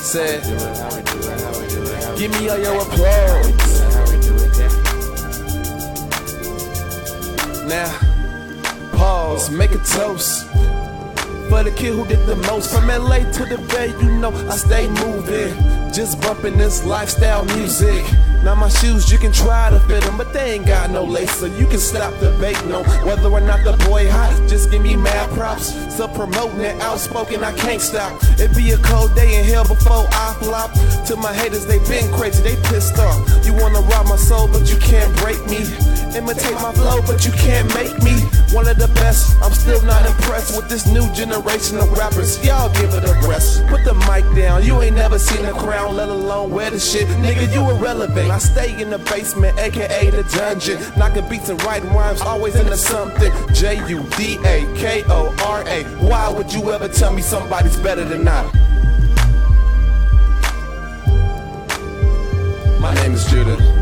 Said, give me all your applause. Now, pause, make a toast for the kid who did the most. From LA to the Bay, you know I stay moving, just bumping this lifestyle music. Now my shoes, you can try to fit them, but they ain't got no lace, so you can stop debating on whether or not the boy hot. Just give me mad props, still promoting it, outspoken, I can't stop. It be a cold day in hell before I flop. To my haters, they been crazy, they pissed off. You wanna rob my soul, but you can't break me. Imitate my flow, but you can't make me one of the best. I'm still not impressed with this new generation of rappers. Y'all give it a rest. Put the mic down, you ain't never seen a crown, let alone wear the shit. Nigga, you irrelevant. I stay in the basement, aka the dungeon, knocking beats and writing rhymes, always into something. Judakora. Why would you ever tell me somebody's better than I? My name is Judah.